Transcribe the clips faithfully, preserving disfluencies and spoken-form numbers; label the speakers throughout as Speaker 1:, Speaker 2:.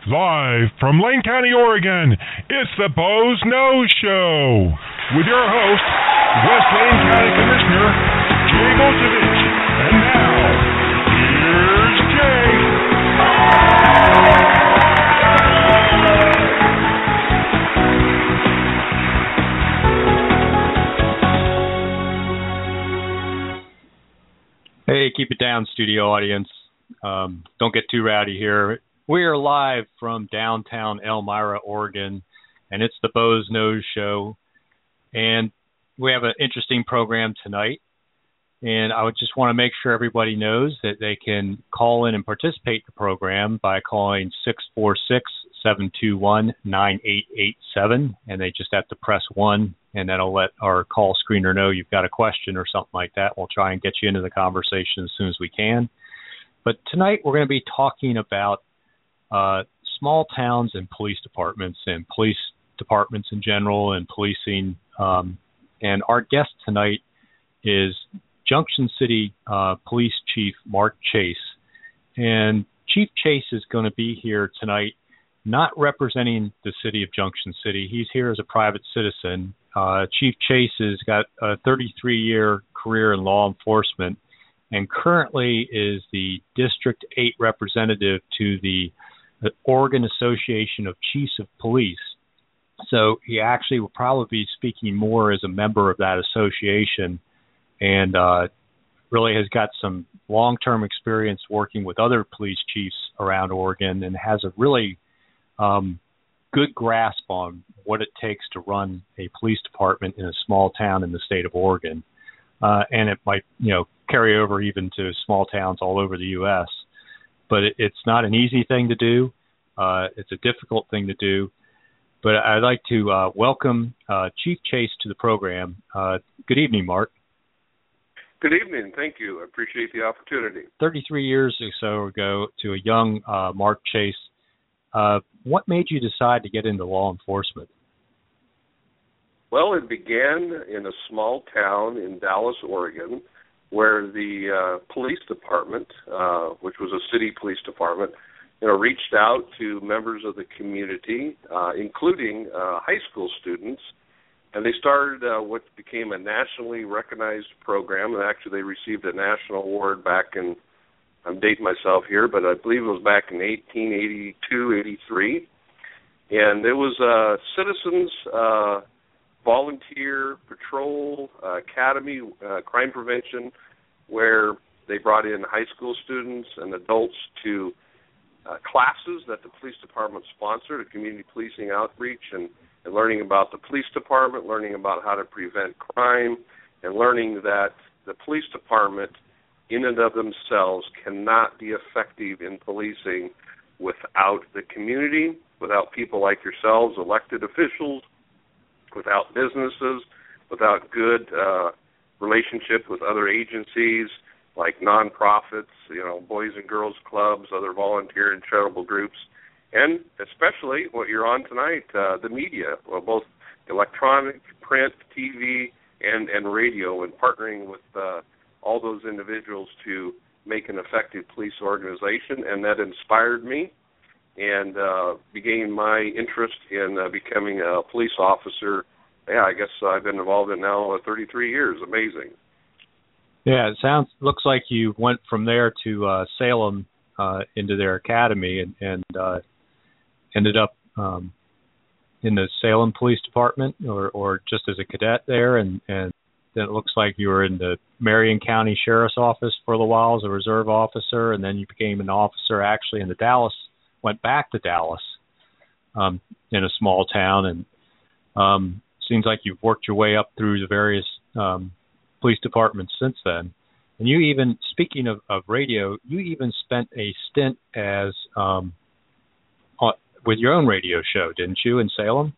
Speaker 1: Live from Lane County, Oregon, it's the Boze Noze Show with your host, West Lane County Commissioner Jay Bozievich. And now, here's Jay.
Speaker 2: Hey, keep it down, studio audience. Um, don't get too rowdy here. We are live from downtown Elmira, Oregon, and it's the Boze Noze Show. And we have an interesting program tonight. And I would just want to make sure everybody knows that they can call in and participate in the program by calling six four six, seven two one, nine eight eight seven. And they just have to press one, and that'll let our call screener know you've got a question or something like that. We'll try and get you into the conversation as soon as we can. But tonight we're going to be talking about uh, small towns and police departments and police departments in general and policing. Um, and our guest tonight is Junction City uh, Police Chief Mark Chase. And Chief Chase is going to be here tonight not representing the city of Junction City. He's here as a private citizen. Uh, Chief Chase has got a thirty-three year career in law enforcement and currently is the District eight representative to the, the Oregon Association of Chiefs of Police. So he actually will probably be speaking more as a member of that association, and uh, really has got some long-term experience working with other police chiefs around Oregon and has a really um, good grasp on what it takes to run a police department in a small town in the state of Oregon. Uh, and it might, you know, carry over even to small towns all over the U S But it, it's not an easy thing to do. Uh, it's a difficult thing to do. But I'd like to uh, welcome uh, Chief Chase to the program. Uh, good evening, Mark.
Speaker 3: Good evening. Thank you. I appreciate the opportunity.
Speaker 2: thirty-three years or so ago to a young uh, Mark Chase, uh, what made you decide to get into law enforcement?
Speaker 3: Well, it began in a small town in Dallas, Oregon, where the uh, police department, uh, which was a city police department, you know, reached out to members of the community, uh, including uh, high school students, and they started uh, what became a nationally recognized program. And actually, they received a national award back in, I'm dating myself here, but I believe it was back in eighteen eighty-two, eighty-three. And it was a citizens uh, volunteer patrol uh, academy, uh, crime prevention, where they brought in high school students and adults to uh, classes that the police department sponsored, a community policing outreach, and, and learning about the police department, learning about how to prevent crime, and learning that the police department in and of themselves cannot be effective in policing without the community, without people like yourselves, elected officials, without businesses, without good uh, relationship with other agencies like nonprofits, you know, Boys and Girls Clubs, other volunteer and charitable groups, and especially what you're on tonight, uh, the media, well, both electronic, print, T V, and, and radio, and partnering with uh, all those individuals to make an effective police organization, and that inspired me and uh, began my interest in uh, becoming a police officer. Yeah, I guess I've been involved in now uh, thirty-three years. Amazing.
Speaker 2: Yeah, it sounds looks like you went from there to uh, Salem uh, into their academy and, and uh, ended up um, in the Salem Police Department, or, or just as a cadet there, and, and then it looks like you were in the Marion County Sheriff's Office for a little while as a reserve officer, and then you became an officer actually in the Dallas, went back to Dallas um, in a small town, and um, seems like you've worked your way up through the various um, police departments since then. And you even, speaking of, of radio, you even spent a stint as um, on, with your own radio show, didn't you, in Salem?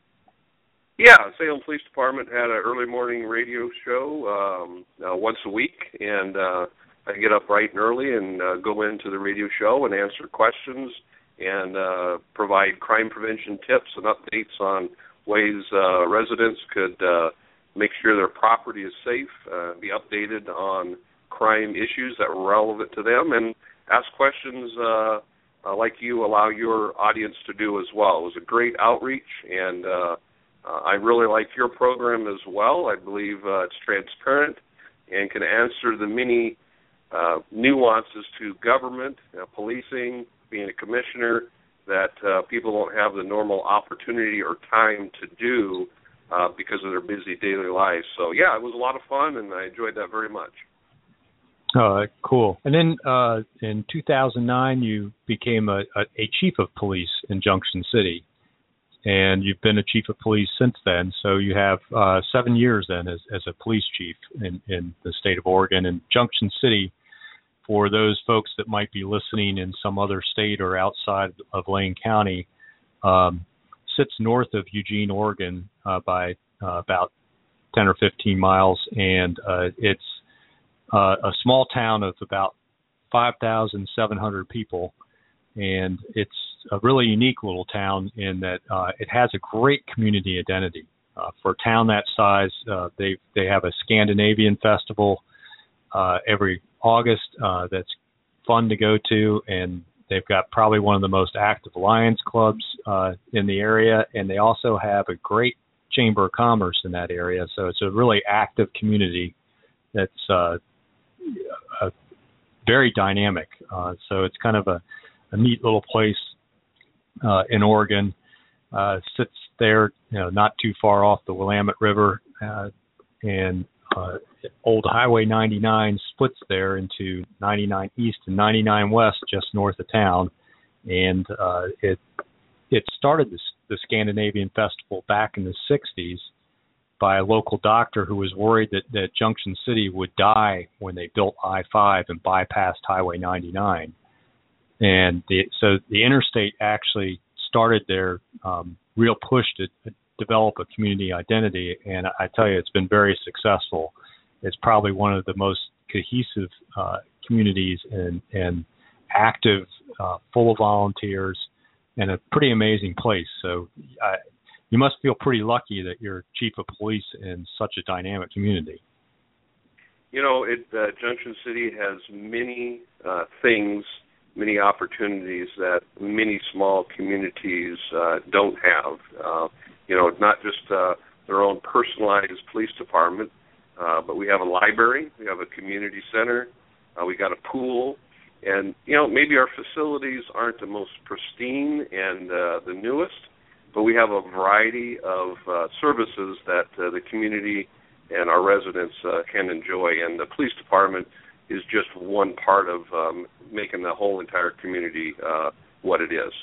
Speaker 3: Yeah, Salem Police Department had an early morning radio show um, uh, once a week, and uh, I get up bright and early and uh, go into the radio show and answer questions and uh, provide crime prevention tips and updates on ways uh, residents could uh, make sure their property is safe, uh, be updated on crime issues that were relevant to them, and ask questions uh, uh, like you allow your audience to do as well. It was a great outreach, and uh, uh, I really like your program as well. I believe uh, it's transparent and can answer the many uh, nuances to government, uh, policing, being a commissioner, that uh, people don't have the normal opportunity or time to do uh, because of their busy daily lives. So, yeah, it was a lot of fun, and I enjoyed that very much.
Speaker 2: Uh, cool. And then uh, in two thousand nine, you became a, a, a chief of police in Junction City, and you've been a chief of police since then. So you have uh, seven years then as, as a police chief in, in the state of Oregon. And Junction City, for those folks that might be listening in some other state or outside of Lane County, um, sits north of Eugene, Oregon, uh, by uh, about ten or fifteen miles, and uh, it's uh, a small town of about five thousand seven hundred people, and it's a really unique little town in that uh, it has a great community identity. Uh, for a town that size, uh, they they have a Scandinavian festival uh, every August uh, that's fun to go to, and they've got probably one of the most active Lions clubs uh, in the area, and they also have a great Chamber of Commerce in that area. So it's a really active community that's uh, a, very dynamic. Uh, so it's kind of a, a neat little place uh, in Oregon. Uh, sits there, you know, not too far off the Willamette River, uh, and uh, old Highway ninety-nine splits there into ninety-nine East and ninety-nine West, just north of town. And uh, it it started this, the Scandinavian Festival back in the sixties by a local doctor who was worried that, that Junction City would die when they built I five and bypassed Highway ninety-nine. And the, so the interstate actually started their um, real push to, to develop a community identity, and I tell you, it's been very successful. It's probably one of the most cohesive uh, communities and, and active, uh, full of volunteers, and a pretty amazing place. So uh, you must feel pretty lucky that you're chief of police in such a dynamic community.
Speaker 3: You know, it, uh, Junction City has many uh, things, many opportunities that many small communities uh, don't have. Uh, you know, not just uh, their own personalized police department, uh, but we have a library, we have a community center, uh, we got a pool, and, you know, maybe our facilities aren't the most pristine and uh, the newest, but we have a variety of uh, services that uh, the community and our residents uh, can enjoy, and the police department is just one part of um, making the whole entire community uh, what it is.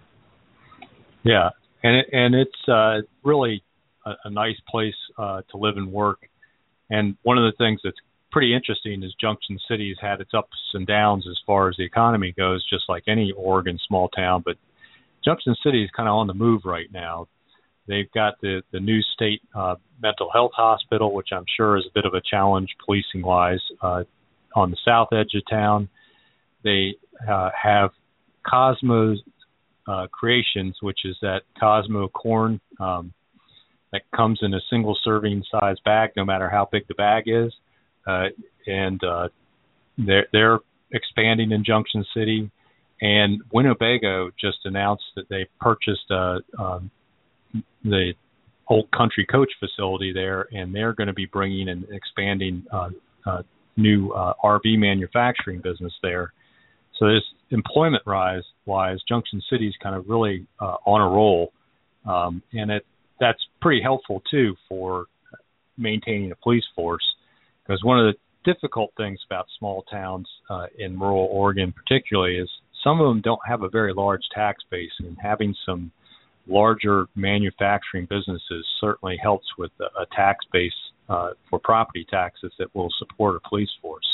Speaker 2: Yeah, and it, and it's uh, really a, a nice place uh, to live and work. And one of the things that's pretty interesting is Junction City has had its ups and downs as far as the economy goes, just like any Oregon small town. But Junction City is kind of on the move right now. They've got the, the new state uh, mental health hospital, which I'm sure is a bit of a challenge policing-wise, uh, on the south edge of town. They uh, have Cosmo uh, Creations, which is that Cosmo corn um, that comes in a single serving size bag, no matter how big the bag is. Uh, and uh, they're, they're expanding in Junction City. And Winnebago just announced that they purchased uh, um, the Old Country Coach facility there, and they're going to be bringing and expanding uh, uh, new uh, R V manufacturing business there. So this employment rise wise, Junction City is kind of really uh, on a roll, um, and it that's pretty helpful too for maintaining a police force, because one of the difficult things about small towns uh, in rural Oregon particularly is some of them don't have a very large tax base, and having some larger manufacturing businesses certainly helps with a, a tax base uh, for property taxes that will support a police force.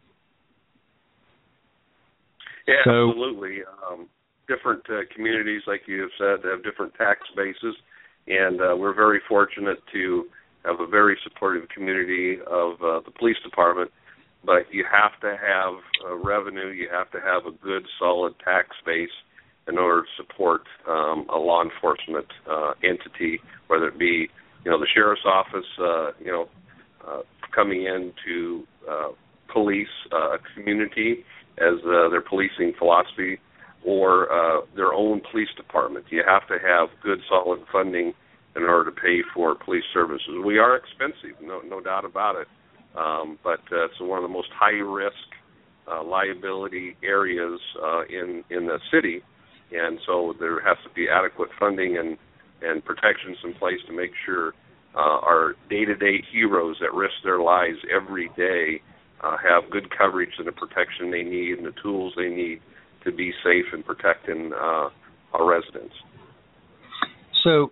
Speaker 3: Yeah,
Speaker 2: so,
Speaker 3: absolutely. Um, different uh, communities, like you have said, have different tax bases, and uh, we're very fortunate to have a very supportive community of uh, the police department, but you have to have uh, revenue, you have to have a good, solid tax base in order to support um, a law enforcement uh, entity, whether it be, you know, the sheriff's office, uh, you know, uh, coming in to uh, police uh, a community as uh, their policing philosophy, or uh, their own police department. You have to have good, solid funding in order to pay for police services. We are expensive, no, no doubt about it, um, but uh, it's one of the most high-risk uh, liability areas uh, in, in the city, and so there has to be adequate funding and, and protections in place to make sure uh, our day-to-day heroes that risk their lives every day uh, have good coverage and the protection they need and the tools they need to be safe and protecting uh, our residents.
Speaker 2: So,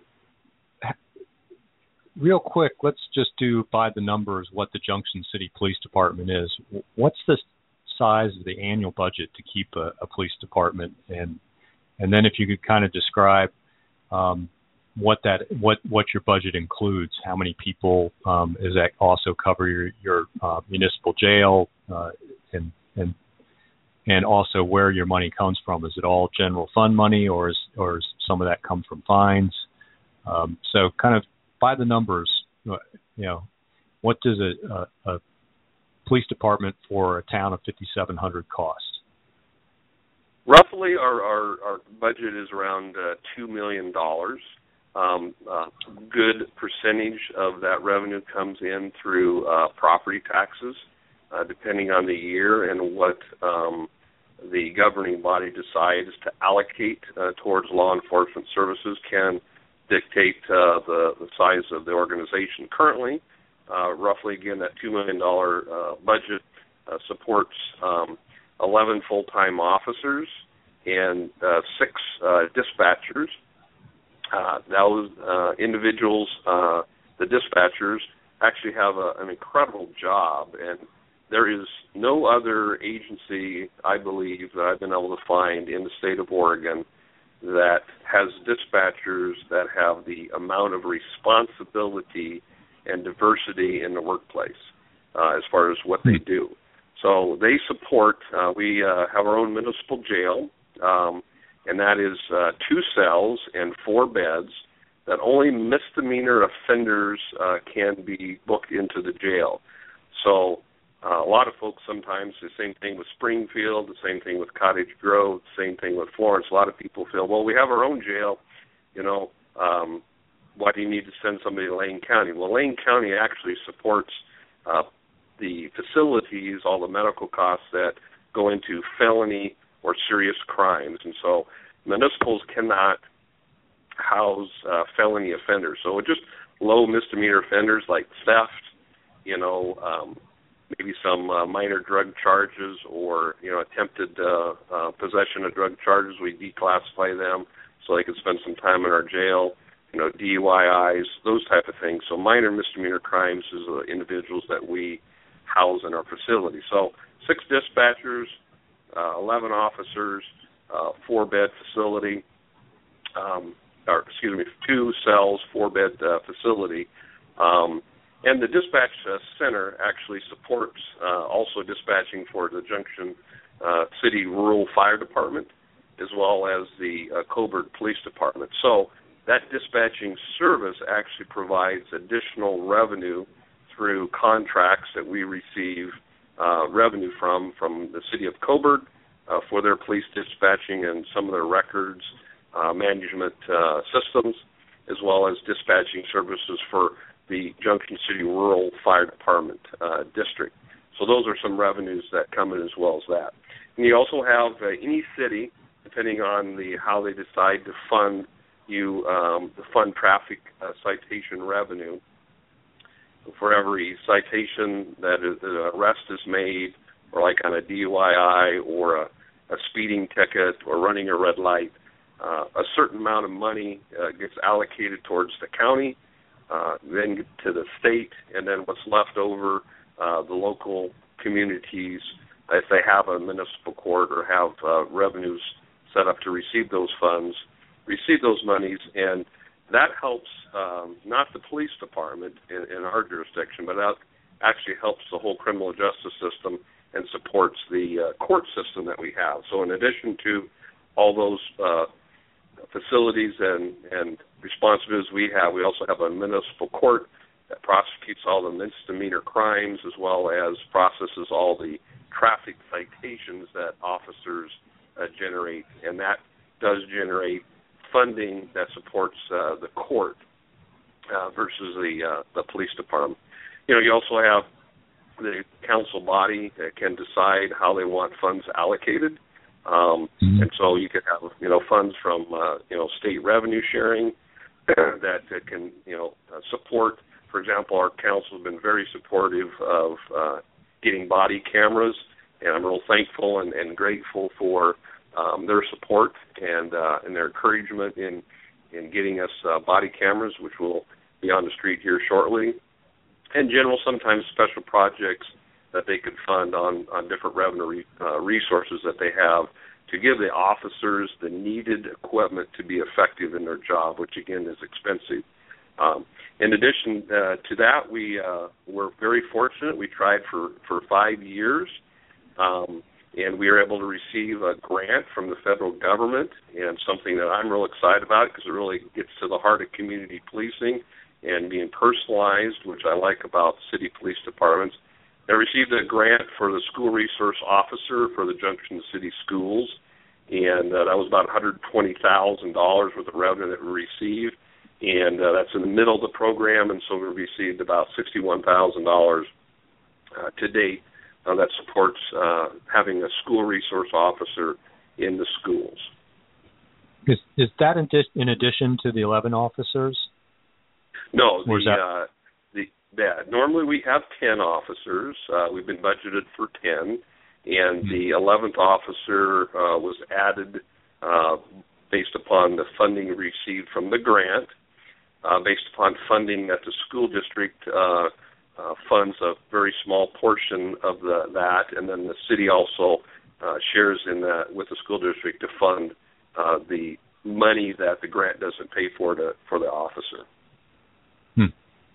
Speaker 2: real quick, let's just do by the numbers what the Junction City Police Department is. What's the size of the annual budget to keep a, a police department, and and then if you could kind of describe um, what that what what your budget includes, how many people, um, does that also cover your your uh, municipal jail, uh, and and and also where your money comes from? Is it all general fund money, or is or is some of that come from fines? Um, so kind of by the numbers, you know, what does a, a, a police department for a town of fifty-seven hundred cost?
Speaker 3: Roughly, our, our, our budget is around uh, two million dollars. Um, a good percentage of that revenue comes in through uh, property taxes, uh, depending on the year and what um, the governing body decides to allocate uh, towards law enforcement services can dictate uh, the, the size of the organization. Currently, uh, roughly, again, that two million dollars uh, budget uh, supports um, eleven full-time officers and uh, six uh, dispatchers. Uh, those uh, individuals, uh, the dispatchers, actually have a, an incredible job, and there is no other agency, I believe, that I've been able to find in the state of Oregon that has dispatchers that have the amount of responsibility and diversity in the workplace uh, as far as what they do. So they support, uh, we uh, have our own municipal jail, um, and that is uh, two cells and four beds that only misdemeanor offenders uh, can be booked into the jail. So uh, a lot of folks sometimes, the same thing with Springfield, the same thing with Cottage Grove, the same thing with Florence. A lot of people feel, well, we have our own jail, you know, um, why do you need to send somebody to Lane County? Well, Lane County actually supports uh, the facilities, all the medical costs that go into felony or serious crimes. And so municipals cannot house uh, felony offenders. So just low misdemeanor offenders like theft, you know, um, maybe some uh, minor drug charges or, you know, attempted uh, uh, possession of drug charges, we declassify them so they can spend some time in our jail, you know, D U I Is, those type of things. So minor misdemeanor crimes is uh, individuals that we house in our facility. So six dispatchers, uh, eleven officers, uh, four-bed facility, um, or excuse me, two cells, four-bed uh, facility. Um, and the dispatch uh, center actually supports uh, also dispatching for the Junction uh, City Rural Fire Department as well as the uh, Coburg Police Department. So that dispatching service actually provides additional revenue through contracts that we receive uh, revenue from from the city of Coburg uh, for their police dispatching and some of their records uh, management uh, systems, as well as dispatching services for the Junction City Rural Fire Department uh, district. So those are some revenues that come in as well as that. And you also have uh, any city, depending on the how they decide to fund you, um, the fund traffic uh, citation revenue. For every citation that an arrest is made, or like on a D U I I or a, a speeding ticket or running a red light, uh, a certain amount of money uh, gets allocated towards the county, uh, then to the state, and then what's left over, uh, the local communities, if they have a municipal court or have uh, revenues set up to receive those funds, receive those monies, and that helps um, not the police department in, in our jurisdiction, but that actually helps the whole criminal justice system and supports the uh, court system that we have. So in addition to all those uh, facilities and, and responsibilities we have, we also have a municipal court that prosecutes all the misdemeanor crimes as well as processes all the traffic citations that officers uh, generate, and that does generate funding that supports uh, the court uh, versus the uh, the police department. You know, you also have the council body that can decide how they want funds allocated, um, mm-hmm. and so you could have you know funds from uh, you know state revenue sharing that uh, can you know uh, support. For example, our council has been very supportive of uh, getting body cameras, and I'm real thankful and, and grateful for um, their support and uh, and their encouragement in in getting us uh, body cameras, which will be on the street here shortly. In general, sometimes special projects that they could fund on, on different revenue re, uh, resources that they have to give the officers the needed equipment to be effective in their job, which, again, is expensive. Um, in addition uh, to that, we uh, were very fortunate. We tried for, for five years, um, and we were able to receive a grant from the federal government, and something that I'm real excited about because it really gets to the heart of community policing and being personalized, which I like about city police departments. I received a grant for the school resource officer for the Junction City schools, and uh, that was about one hundred twenty thousand dollars worth of revenue that we received, and uh, that's in the middle of the program, and so we received about sixty-one thousand dollars uh, to date uh, that supports uh, having a school resource officer in the schools.
Speaker 2: Is, is that in, dis- in addition to the eleven officers?
Speaker 3: No, the, uh, the that normally we have ten officers. Uh, we've been budgeted for ten, and the eleventh officer uh, was added uh, based upon the funding received from the grant, uh, based upon funding that the school district uh, uh, funds a very small portion of the, that, and then the city also uh, shares in that with the school district to fund uh, the money that the grant doesn't pay for to, for the officer.
Speaker 2: Hmm.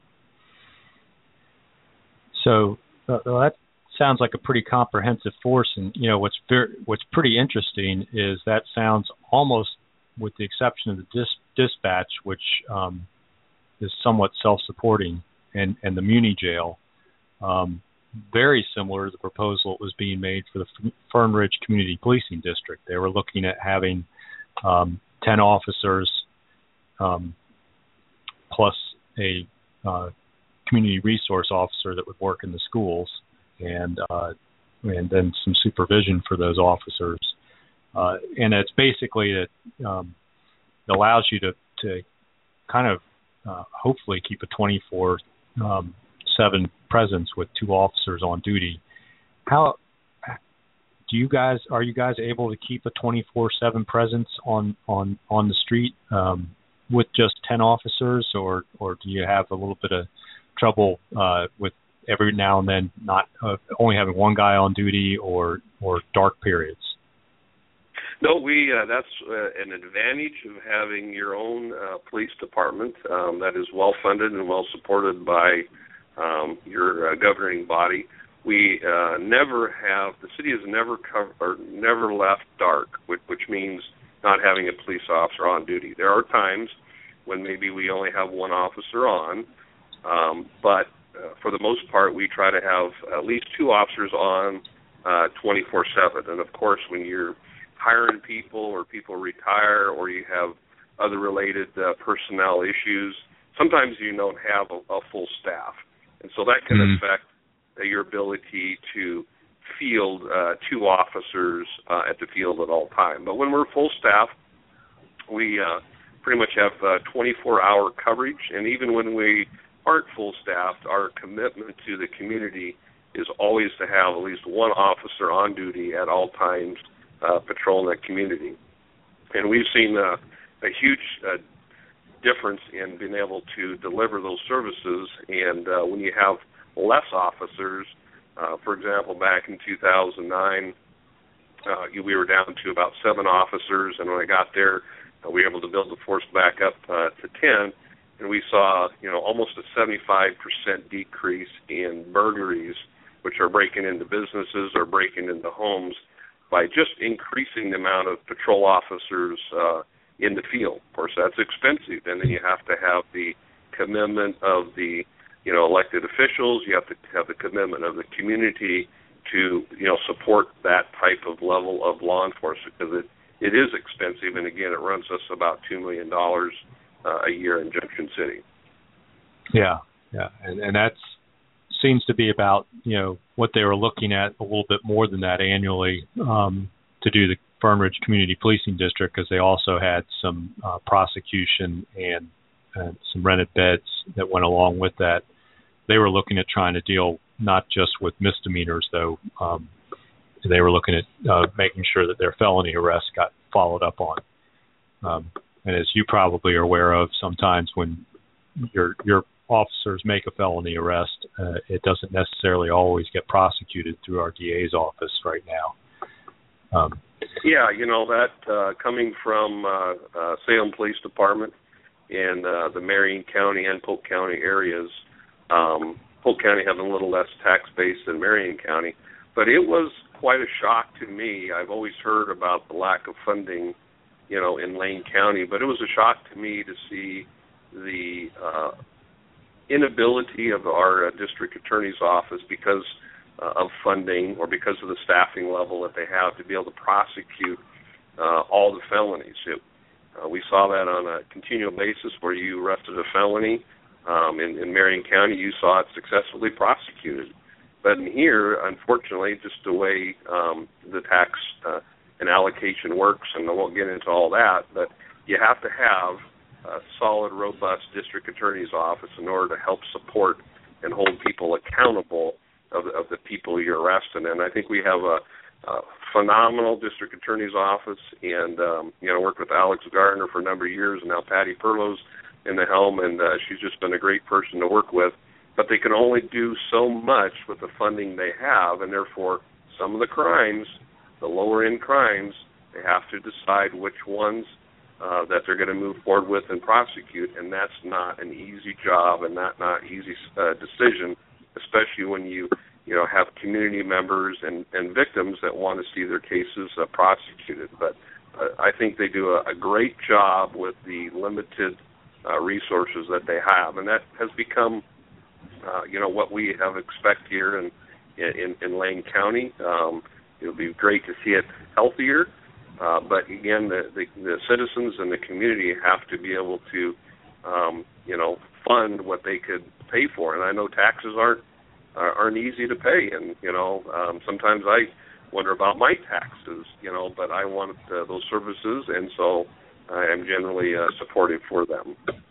Speaker 2: So uh, that sounds like a pretty comprehensive force, and you know what's very, what's pretty interesting is that sounds almost, with the exception of the dis- dispatch, which um, is somewhat self-supporting, and, and the Muni jail, um, very similar to the proposal that was being made for the Fern Ridge Community Policing District. They were looking at having um, ten officers um, plus a uh, community resource officer that would work in the schools, and uh, and then some supervision for those officers. Uh, and it's basically that um, it allows you to, to kind of uh, hopefully keep a twenty-four seven presence with two officers on duty. How do you guys, are you guys able to keep a twenty-four seven presence on, on, on the street um, with just ten officers, or, or do you have a little bit of trouble uh, with every now and then not uh, only having one guy on duty, or, or dark periods?
Speaker 3: No, we uh, that's uh, an advantage of having your own uh, police department um, that is well funded and well supported by um, your uh, governing body. We uh, never have the city has never covered or never left dark, which, which means not having a police officer on duty. There are times when maybe we only have one officer on, um, but uh, for the most part, we try to have at least two officers on uh, twenty-four seven. And of course, when you're hiring people or people retire or you have other related uh, personnel issues, sometimes you don't have a, a full staff. And so that can mm-hmm. affect uh, your ability to field uh, two officers uh, at the field at all time. But when we're full staff, we uh, pretty much have uh, twenty-four hour coverage. And even when we aren't full staffed, our commitment to the community is always to have at least one officer on duty at all times Uh, patrolling that community. And we've seen uh, a huge uh, difference in being able to deliver those services. And uh, when you have less officers, uh, for example, back in two thousand nine, uh, we were down to about seven officers, and when I got there, uh, we were able to build the force back up uh, to ten, and we saw, you know, almost a seventy-five percent decrease in burglaries, which are breaking into businesses or breaking into homes, by just increasing the amount of patrol officers uh, in the field. Of course, that's expensive, and then you have to have the commitment of the, you know, elected officials. You have to have the commitment of the community to, you know, support that type of level of law enforcement, because it, it is expensive, and again, it runs us about two million dollars uh, a year in Junction City.
Speaker 2: Yeah, yeah, and and that's seems to be about, you know, what they were looking at, a little bit more than that annually, um, to do the Fern Ridge Community Policing District, because they also had some uh, prosecution and uh, some rented beds that went along with that. They were looking at trying to deal not just with misdemeanors, though. Um, they were looking at uh, making sure that their felony arrests got followed up on. Um, and as you probably are aware of, sometimes when your your officers make a felony arrest, uh, it doesn't necessarily always get prosecuted through our D A's office right now. Um,
Speaker 3: yeah, you know, that uh, coming from uh, uh, Salem Police Department and uh, the Marion County and Polk County areas, um, Polk County having a little less tax base than Marion County, but it was quite a shock to me. I've always heard about the lack of funding, you know, in Lane County, but it was a shock to me to see the uh, inability of our uh, district attorney's office, because uh, of funding or because of the staffing level that they have, to be able to prosecute uh, all the felonies. It, uh, we saw that on a continual basis where you arrested a felony. Um, in, in Marion County, you saw it successfully prosecuted. But in here, unfortunately, just the way um, the tax uh, and allocation works, and I won't get into all that, but you have to have a solid, robust district attorney's office in order to help support and hold people accountable of, of the people you're arresting. And I think we have a, a phenomenal district attorney's office, and um, you know, worked with Alex Gardner for a number of years, and now Patty Perlow's in the helm, and uh, she's just been a great person to work with. But they can only do so much with the funding they have, and therefore some of the crimes, the lower-end crimes, they have to decide which ones uh, that they're going to move forward with and prosecute, and that's not an easy job and not not easy uh, decision, especially when you you know have community members and, and victims that want to see their cases uh, prosecuted. But uh, I think they do a, a great job with the limited uh, resources that they have, and that has become uh, you know what we have expect here in in, in Lane County. Um, it would be great to see it healthier. Uh, but again, the, the, the citizens and the community have to be able to, um, you know, fund what they could pay for. And I know taxes aren't aren't easy to pay, and you know, um, sometimes I wonder about my taxes, you know, but I want uh, those services, and so I am generally uh, supportive for them.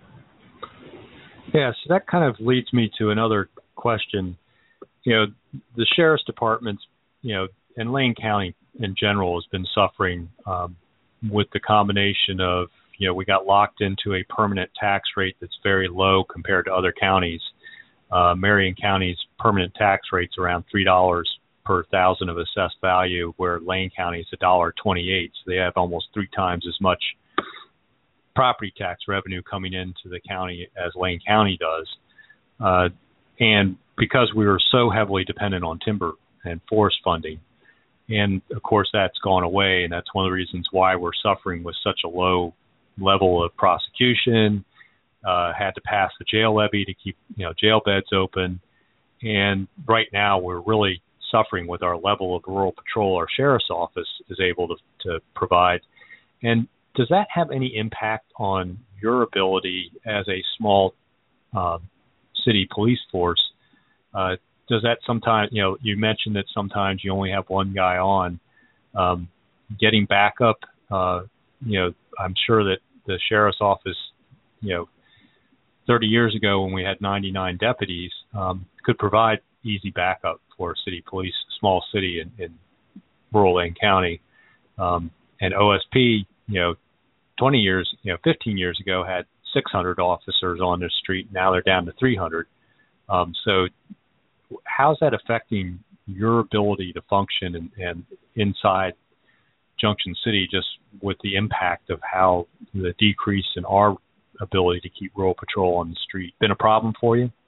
Speaker 2: Yeah, so that kind of leads me to another question. You know, the sheriff's department's, you know, and Lane County in general has been suffering um, with the combination of, you know, we got locked into a permanent tax rate that's very low compared to other counties. Uh, Marion County's permanent tax rate's around three dollars per thousand of assessed value, where Lane County is one dollar twenty-eight. So they have almost three times as much property tax revenue coming into the county as Lane County does. Uh, and because we were so heavily dependent on timber and forest funding, and of course that's gone away, and that's one of the reasons why we're suffering with such a low level of prosecution. Uh, had to pass the jail levy to keep, you know, jail beds open, and right now we're really suffering with our level of rural patrol our sheriff's office is able to, to provide. And does that have any impact on your ability as a small uh, city police force? Uh, does that sometimes, you know, you mentioned that sometimes you only have one guy on. Um, getting backup, uh, you know, I'm sure that the sheriff's office, you know, thirty years ago when we had ninety-nine deputies, um, could provide easy backup for city police, small city in, in rural Lane County. Um, and O S P, you know, twenty years, you know, fifteen years ago had six hundred officers on the street. Now they're down to three hundred. Um, so how's that affecting your ability to function and, and inside Junction City, just with the impact of how the decrease in our ability to keep rural patrol on the street been a problem for you?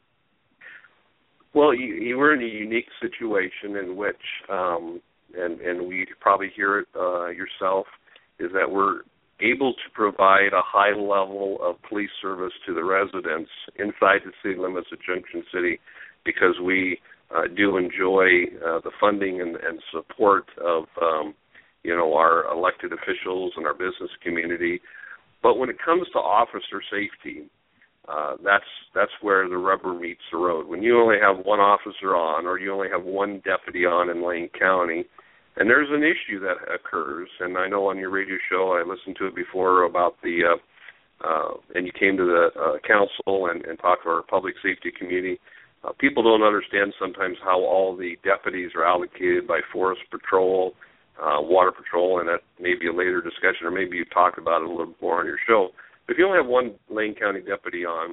Speaker 3: Well, you, you were in a unique situation in which, um, and, and we probably hear it uh, yourself, is that we're able to provide a high level of police service to the residents inside the city limits of Junction City because we uh, do enjoy uh, the funding and, and support of, um, you know, our elected officials and our business community. But when it comes to officer safety, uh, that's that's where the rubber meets the road. When you only have one officer on, or you only have one deputy on in Lane County, and there's an issue that occurs, and I know on your radio show, I listened to it before about the, uh, uh, and you came to the uh, council and, and talked to our public safety community. Uh, people don't understand sometimes how all the deputies are allocated by Forest Patrol, uh, Water Patrol, and that may be a later discussion, or maybe you talked about it a little more on your show. But if you only have one Lane County deputy on,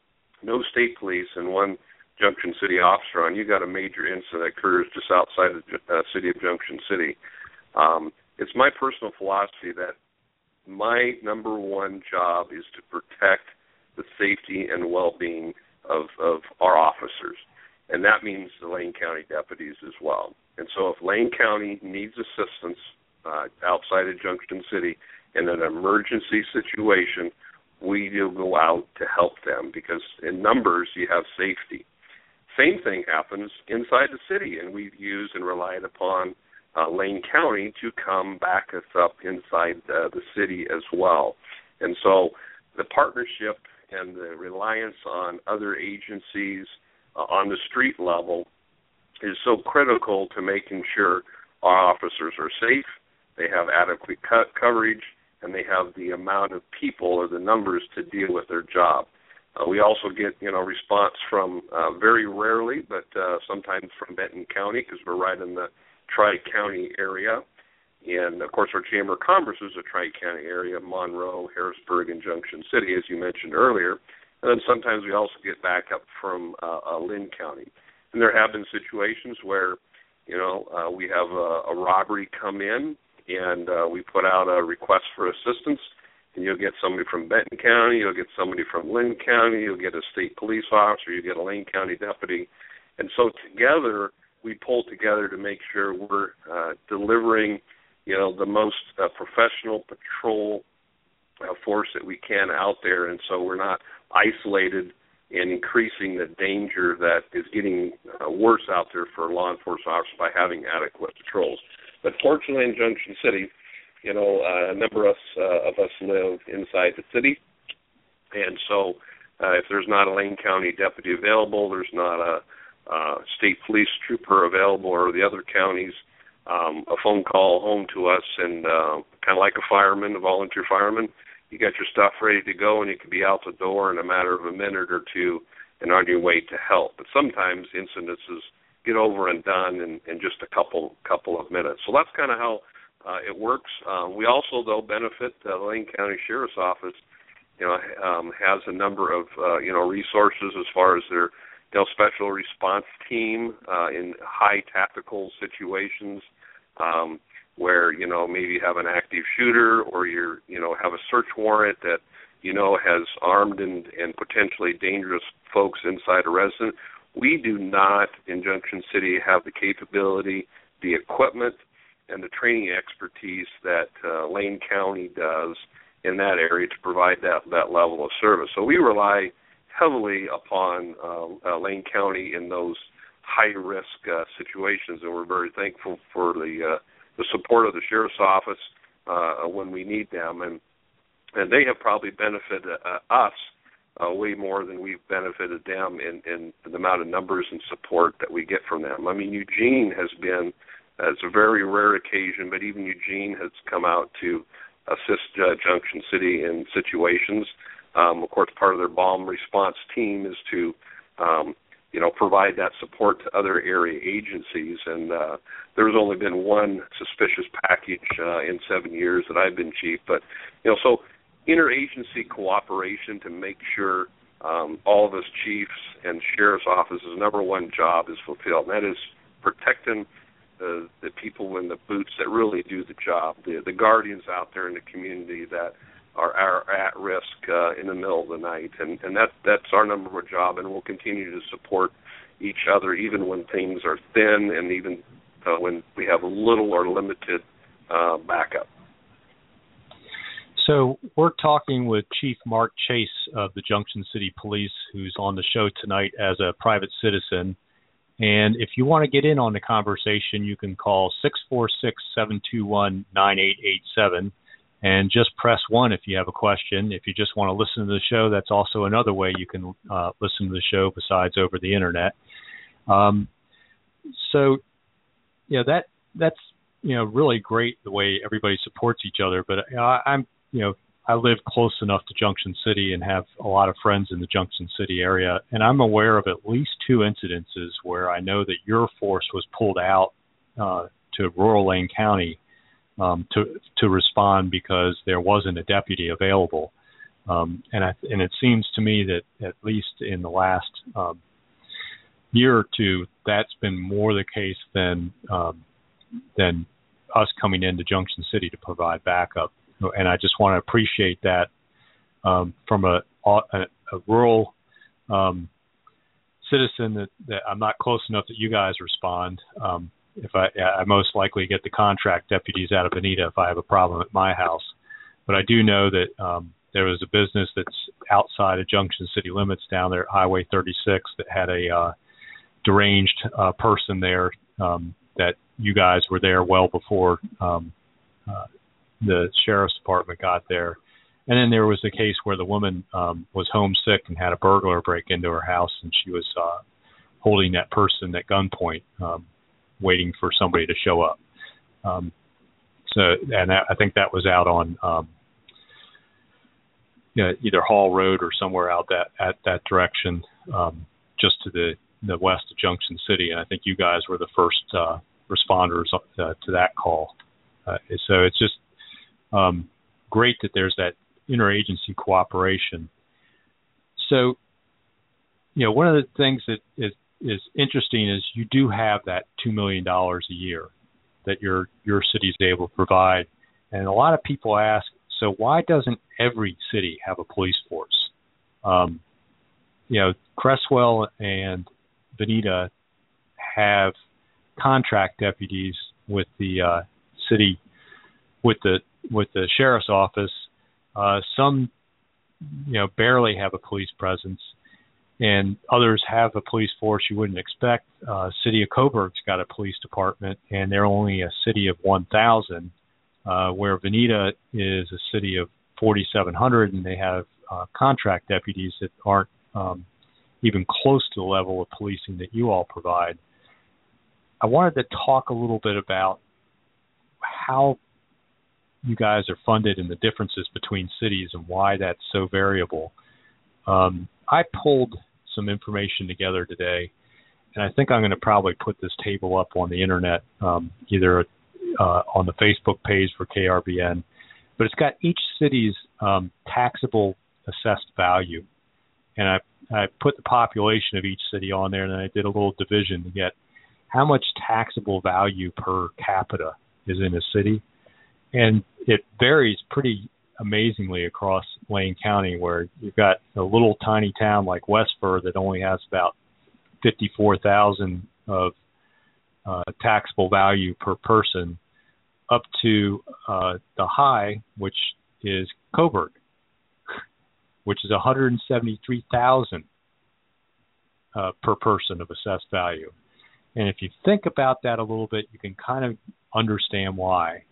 Speaker 3: no state police, and one Junction City officer on, you got a major incident that occurs just outside of the uh, city of Junction City. Um, it's my personal philosophy that my number one job is to protect the safety and well-being of, of our officers, and that means the Lane County deputies as well. And so if Lane County needs assistance uh, outside of Junction City in an emergency situation, we do go out to help them, because in numbers you have safety. Same thing happens inside the city, and we've used and relied upon uh, Lane County to come back us up inside uh, the city as well. And so the partnership and the reliance on other agencies uh, on the street level is so critical to making sure our officers are safe, they have adequate co- coverage, and they have the amount of people or the numbers to deal with their job. Uh, we also get, you know, response from, uh, very rarely, but uh, sometimes from Benton County, because we're right in the Tri-County area. And, of course, our Chamber of Commerce is a Tri-County area, Monroe, Harrisburg, and Junction City, as you mentioned earlier. And then sometimes we also get back up from uh, uh, Lynn County. And there have been situations where, you know, uh, we have a, a robbery come in, and uh, we put out a request for assistance, and you'll get somebody from Benton County, you'll get somebody from Lynn County, you'll get a state police officer, you get a Lane County deputy. And so together, we pull together to make sure we're uh, delivering, you know, the most uh, professional patrol uh, force that we can out there, and so we're not isolated and increasing the danger that is getting uh, worse out there for law enforcement officers by having adequate patrols. But fortunately in Junction City, you know, uh, a number of us, uh, of us live inside the city, and so uh, if there's not a Lane County deputy available, there's not a uh, state police trooper available, or the other counties, um, a phone call home to us, and uh, kind of like a fireman, a volunteer fireman, you got your stuff ready to go, and you can be out the door in a matter of a minute or two and on your way to help. But sometimes incidences get over and done in, in just a couple couple of minutes. So that's kind of how uh, it works. Um, we also, though, benefit uh, the Lane County Sheriff's Office, you know, um, has a number of, uh, you know, resources as far as their, you know, special response team uh, in high tactical situations um, where, you know, maybe you have an active shooter, or you're, you know, have a search warrant that, you know, has armed and, and potentially dangerous folks inside a residence. We do not, in Junction City, have the capability, the equipment, and the training expertise that uh, Lane County does in that area to provide that, that level of service. So we rely heavily upon uh, uh, Lane County in those high-risk uh, situations, and we're very thankful for the uh, the support of the Sheriff's Office uh, when we need them. And, and they have probably benefited uh, us Uh, way more than we've benefited them in, in the amount of numbers and support that we get from them. I mean, Eugene has been, uh, it's a very rare occasion, but even Eugene has come out to assist uh, Junction City in situations. Um, of course, part of their bomb response team is to, um, you know, provide that support to other area agencies. And uh, there's only been one suspicious package uh, in seven years that I've been chief. But, you know, so interagency cooperation to make sure um, all of us chiefs and sheriff's offices' number one job is fulfilled. And that is protecting the, the people in the boots that really do the job, the, the guardians out there in the community that are, are at risk uh, in the middle of the night. And, and that, that's our number one job, and we'll continue to support each other even when things are thin and even uh, when we have little or limited uh, backup.
Speaker 2: So we're talking with Chief Mark Chase of the Junction City Police, who's on the show tonight as a private citizen. And if you want to get in on the conversation, you can call six four six, seven two one, nine eight eight seven and just press one if you have a question. If you just want to listen to the show, that's also another way you can uh, listen to the show besides over the internet. Um, so, yeah, that that's you know really great the way everybody supports each other. But you know, I, I'm you know I live close enough to Junction City and have a lot of friends in the Junction City area, and I'm aware of at least two incidences where I know that your force was pulled out uh, to rural Lane County um, to to respond because there wasn't a deputy available. Um, and I, and it seems to me that at least in the last um, year or two, that's been more the case than um, than us coming into Junction City to provide backup. And I just want to appreciate that um, from a, a, a rural um, citizen that, that I'm not close enough that you guys respond. Um, if I, I most likely get the contract deputies out of Bonita if I have a problem at my house. But I do know that um, there was a business that's outside of Junction City limits down there at Highway thirty-six that had a uh, deranged uh, person there um, that you guys were there well before um, uh, the sheriff's department got there. And then there was a case where the woman um, was homesick and had a burglar break into her house, and she was uh, holding that person at gunpoint, um, waiting for somebody to show up. Um, so, and that, I think that was out on um, you know, either Hall Road or somewhere out that at that direction, um, just to the, the west of Junction City. And I think you guys were the first uh, responders uh, to that call. Uh, so it's just Um, great that there's that interagency cooperation. So, you know, one of the things that is, is interesting is you do have that two million dollars a year that your your city is able to provide. And a lot of people ask, so why doesn't every city have a police force? Um, you know, Cresswell and Bonita have contract deputies with the uh, city, with the with the sheriff's office. Uh, some, you know, barely have a police presence, and others have a police force you wouldn't expect. Uh, City of Coburg's got a police department, and they're only a city of one thousand, uh, where Bonita is a city of forty-seven hundred, and they have uh, contract deputies that aren't um, even close to the level of policing that you all provide. I wanted to talk a little bit about how you guys are funded and the differences between cities and why that's so variable. Um, I pulled some information together today, and I think I'm going to probably put this table up on the internet, um, either uh, on the Facebook page for K R B N, but it's got each city's um, taxable assessed value. And I, I put the population of each city on there, and then I did a little division to get how much taxable value per capita is in a city. And it varies pretty amazingly across Lane County, where you've got a little tiny town like Westford that only has about fifty-four thousand of uh, taxable value per person, up to uh, the high, which is Coburg, which is one hundred seventy-three thousand uh, per person of assessed value. And if you think about that a little bit, you can kind of understand why.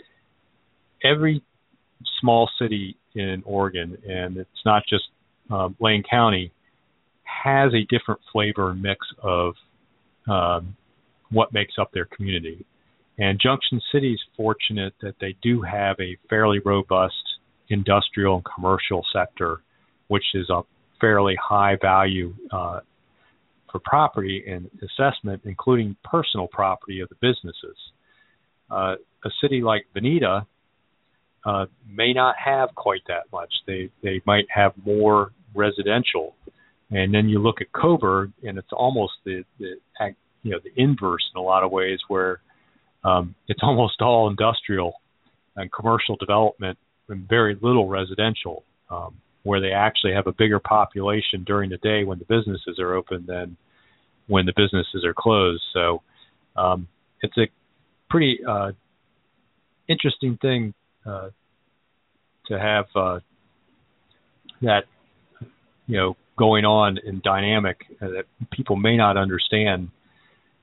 Speaker 2: Every small city in Oregon, and it's not just um, Lane County, has a different flavor and mix of um, what makes up their community. And Junction City is fortunate that they do have a fairly robust industrial and commercial sector, which is a fairly high value uh, for property and assessment, including personal property of the businesses. Uh, a city like Bonita uh, may not have quite that much. They they might have more residential, and then you look at Coburg, and it's almost the, the you know the inverse in a lot of ways, where um, it's almost all industrial and commercial development and very little residential, um, where they actually have a bigger population during the day when the businesses are open than when the businesses are closed. So um, it's a pretty uh, interesting thing uh, to have uh, that, you know, going on in dynamic uh, that people may not understand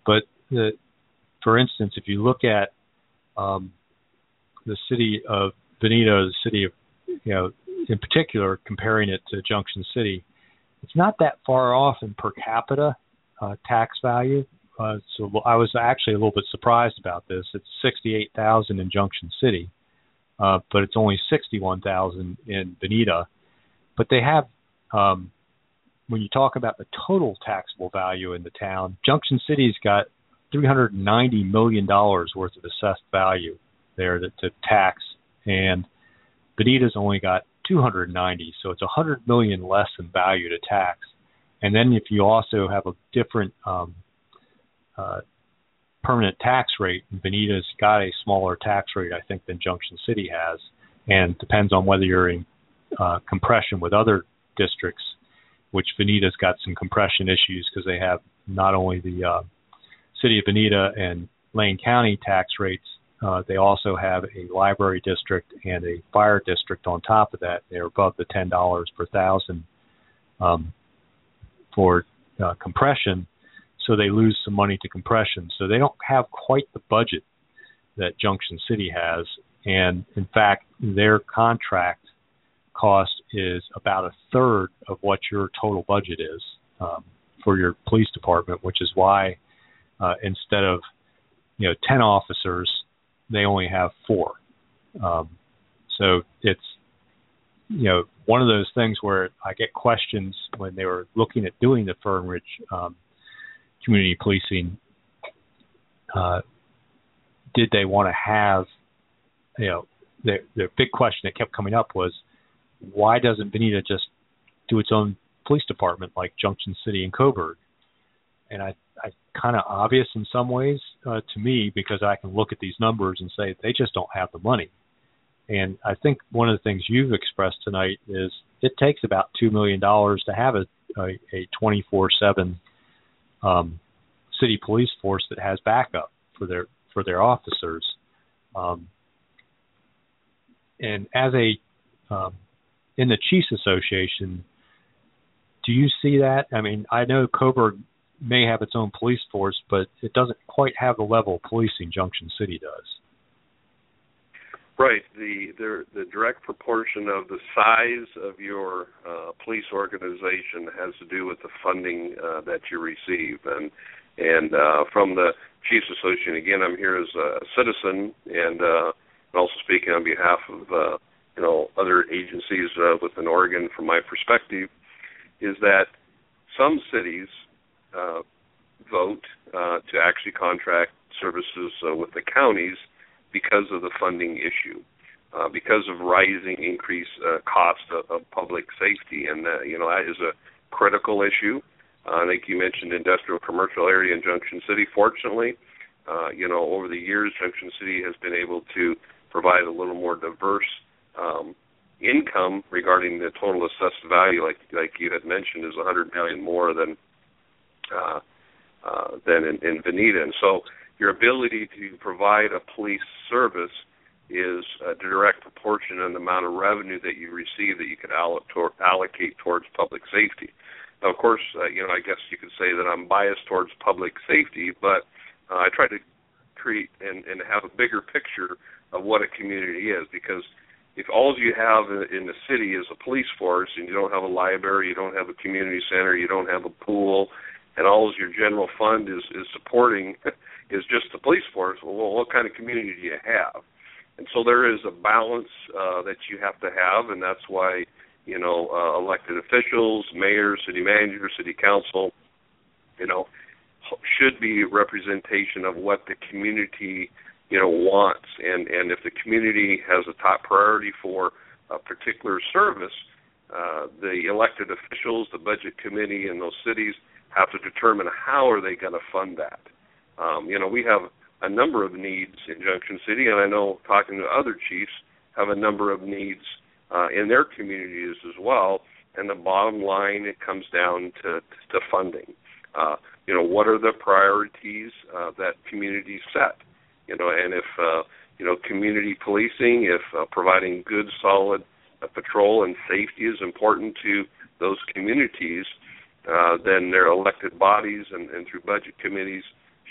Speaker 2: But the, for instance, if you look at um, the city of Bonita, the city of, you know, in particular, comparing it to Junction City, it's not that far off in per capita uh, tax value. Uh, so I was actually a little bit surprised about this. It's sixty-eight thousand in Junction City, uh, but it's only sixty-one thousand in Bonita. But they have, um, when you talk about the total taxable value in the town, Junction City's got three hundred ninety million dollars worth of assessed value there to, to tax, and Bonita's only got two hundred ninety, so it's one hundred million dollars less in value to tax. And then if you also have a different um, uh, permanent tax rate, Bonita's got a smaller tax rate, I think, than Junction City has, and depends on whether you're in uh, compression with other districts, which Bonita's got some compression issues because they have not only the uh, City of Bonita and Lane County tax rates, Uh, they also have a library district and a fire district on top of that. They're above the ten dollars per thousand um, for uh, compression, so they lose some money to compression. So they don't have quite the budget that Junction City has. And, in fact, their contract cost is about a third of what your total budget is um, for your police department, which is why uh, instead of, you know, ten officers, they only have four. Um, so it's, you know, one of those things where I get questions when they were looking at doing the Fern Ridge um, community policing. Uh, did they want to have, you know, the, the big question that kept coming up was, why doesn't Bonita just do its own police department like Junction City and Coburg? And I, I kind of obvious in some ways uh, to me, because I can look at these numbers and say they just don't have the money. And I think one of the things you've expressed tonight is it takes about two million dollars to have a, a, a twenty-four seven um, city police force that has backup for their for their officers. Um, and as a um, in the Chiefs Association, do you see that? I mean, I know Coburg may have its own police force, but it doesn't quite have the level of policing Junction City does.
Speaker 3: Right. The the, the direct proportion of the size of your uh, police organization has to do with the funding uh, that you receive. And and uh, from the Chiefs Association, again, I'm here as a citizen and uh, also speaking on behalf of uh, you know other agencies uh, within Oregon. From my perspective, is that some cities Uh, vote uh, to actually contract services uh, with the counties because of the funding issue, uh, because of rising increased uh, cost of, of public safety, and uh, you know that is a critical issue. Uh, I think you mentioned industrial commercial area in Junction City. Fortunately, uh, you know over the years, Junction City has been able to provide a little more diverse um, income regarding the total assessed value, like like you had mentioned, is one hundred million dollars more than. Uh, uh, than in, in Bonita. And so your ability to provide a police service is a direct proportion on the amount of revenue that you receive that you can allocate towards public safety. Now, of course, uh, you know, I guess you could say that I'm biased towards public safety, but uh, I try to create and, and have a bigger picture of what a community is, because if all you have in the city is a police force and you don't have a library, you don't have a community center, you don't have a pool, and all your general fund is, is supporting is just the police force, well, what kind of community do you have? And so there is a balance uh, that you have to have, and that's why, you know, uh, elected officials, mayors, city manager, city council, you know, should be representation of what the community, you know, wants. And, and if the community has a top priority for a particular service, uh, the elected officials, the budget committee in those cities have to determine how are they going to fund that. Um, you know, we have a number of needs in Junction City, and I know talking to other chiefs have a number of needs uh, in their communities as well. And the bottom line, it comes down to, to funding. Uh, you know, what are the priorities uh, that communities set? You know, and if, uh, you know, community policing, if uh, providing good, solid uh, patrol and safety is important to those communities, Uh, then their elected bodies and, and through budget committees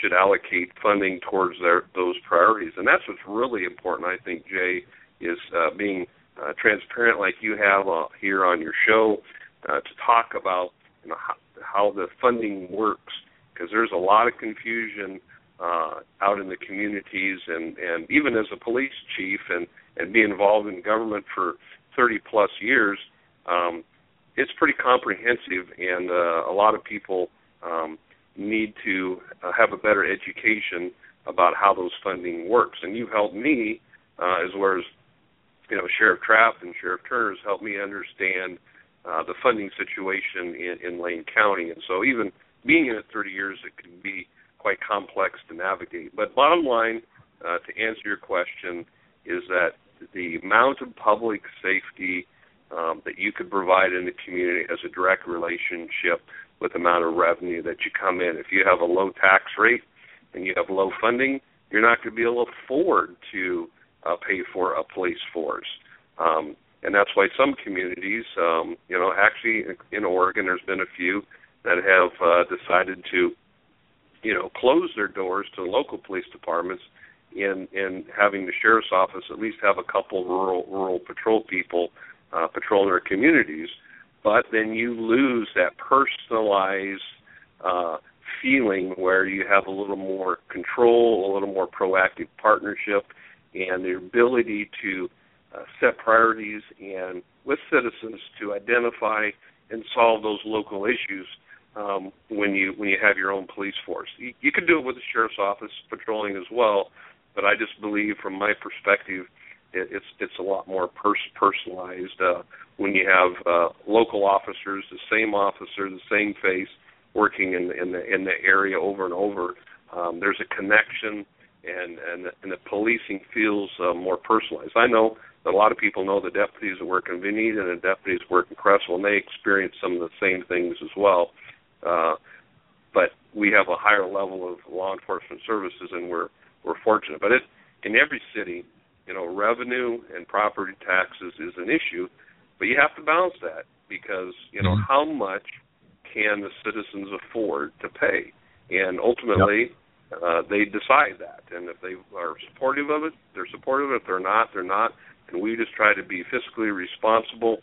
Speaker 3: should allocate funding towards their, those priorities. And that's what's really important, I think, Jay, is uh, being uh, transparent like you have uh, here on your show uh, to talk about you know, how, how the funding works, because there's a lot of confusion uh, out in the communities. And, and even as a police chief and, and being involved in government for thirty-plus years, um, it's pretty comprehensive, and uh, a lot of people um, need to uh, have a better education about how those funding works. And you've helped me, uh, as well as you know, Sheriff Trapp and Sheriff Turner has helped me understand uh, the funding situation in, in Lane County. And so even being in it thirty years, it can be quite complex to navigate. But bottom line, uh, to answer your question, is that the amount of public safety um, that you could provide in the community has a direct relationship with the amount of revenue that you come in. If you have a low tax rate and you have low funding, you're not going to be able to afford to uh, pay for a police force. Um, and that's why some communities, um, you know, actually in Oregon, there's been a few that have uh, decided to, you know, close their doors to local police departments in, in having the sheriff's office at least have a couple rural rural patrol people uh, patrol their communities. But then you lose that personalized uh, feeling where you have a little more control, a little more proactive partnership, and the ability to uh, set priorities and with citizens to identify and solve those local issues um, when you when you have your own police force. You, you can do it with the sheriff's office patrolling as well, but I just believe from my perspective it, it's it's a lot more pers- personalized uh, when you have uh, local officers, the same officer, the same face, working in the, in the in the area over and over. Um, there's a connection, and and, and the policing feels uh, more personalized. I know that a lot of people know the deputies that work in Veneta and the deputies that work in Creswell, and they experience some of the same things as well. Uh, but we have a higher level of law enforcement services, and we're we're fortunate. But it, in every city, you know, revenue and property taxes is an issue, but you have to balance that because, you know, mm-hmm. how much can the citizens afford to pay? And ultimately, yep. uh, they decide that. And if they are supportive of it, they're supportive. If they're not, they're not. And we just try to be fiscally responsible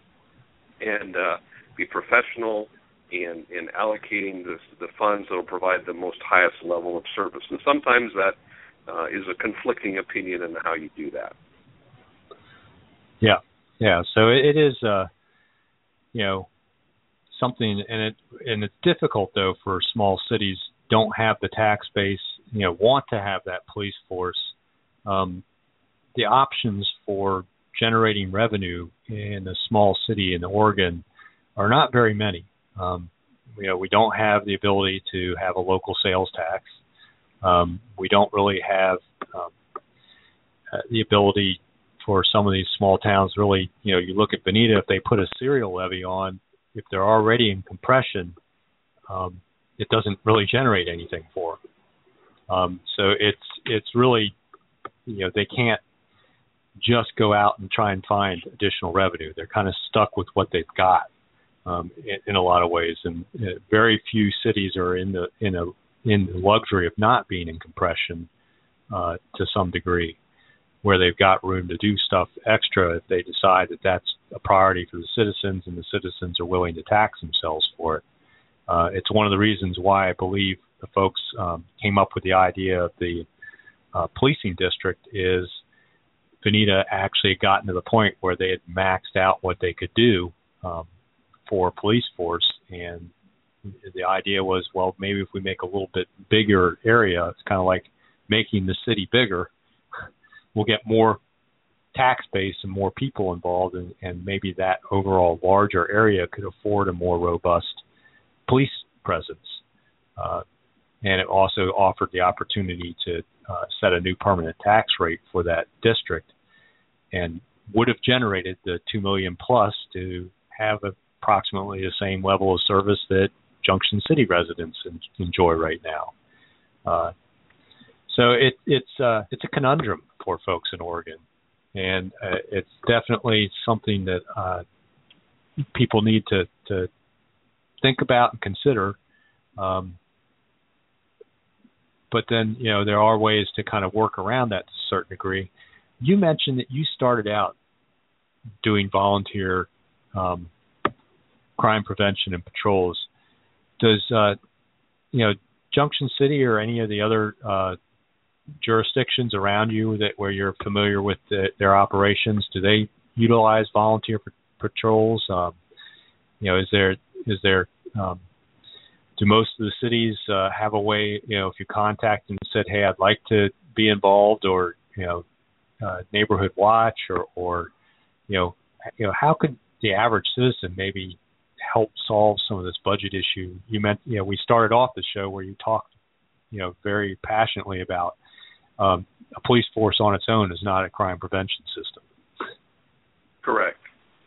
Speaker 3: and uh, be professional in, in allocating the, the funds that will provide the most highest level of service. And sometimes that uh, is a conflicting opinion in how you do that.
Speaker 2: Yeah, yeah. So it, it is, uh, you know, something, and it and it's difficult though for small cities don't have the tax base, you know, want to have that police force. Um, the options for generating revenue in a small city in Oregon are not very many. Um, you know, we don't have the ability to have a local sales tax. Um, we don't really have um, uh, the ability for some of these small towns. Really, you know, you look at Veneta, if they put a serial levy on, if they're already in compression, um, it doesn't really generate anything for them. Um, so it's it's really, you know, they can't just go out and try and find additional revenue. They're kind of stuck with what they've got um, in, in a lot of ways, and uh, very few cities are in the in a in the luxury of not being in compression uh, to some degree, where they've got room to do stuff extra if they decide that that's a priority for the citizens and the citizens are willing to tax themselves for it. Uh, it's one of the reasons why I believe the folks um, came up with the idea of the uh, policing district is Veneta actually had gotten to the point where they had maxed out what they could do um, for a police force, and the idea was, well, maybe if we make a little bit bigger area, it's kind of like making the city bigger, we'll get more tax base and more people involved, and, and maybe that overall larger area could afford a more robust police presence. Uh, and it also offered the opportunity to uh, set a new permanent tax rate for that district, and would have generated the two million dollars plus to have approximately the same level of service that Junction City residents enjoy right now. Uh, so it, it's uh, it's a conundrum for folks in Oregon, and uh, it's definitely something that uh, people need to, to think about and consider. Um, but then, you know, there are ways to kind of work around that to a certain degree. You mentioned that you started out doing volunteer um, crime prevention and patrols. Does, uh, you know, Junction City or any of the other uh, jurisdictions around you that where you're familiar with the, their operations, do they utilize volunteer p- patrols? Um, you know, is there is there um, do most of the cities uh, have a way, you know, if you contact and said, hey, I'd like to be involved, or, you know, uh, neighborhood watch, or, or you know, you know, how could the average citizen maybe help solve some of this budget issue? You meant, you know, we started off the show where you talked, you know, very passionately about um, a police force on its own is not a crime prevention system.
Speaker 3: Correct.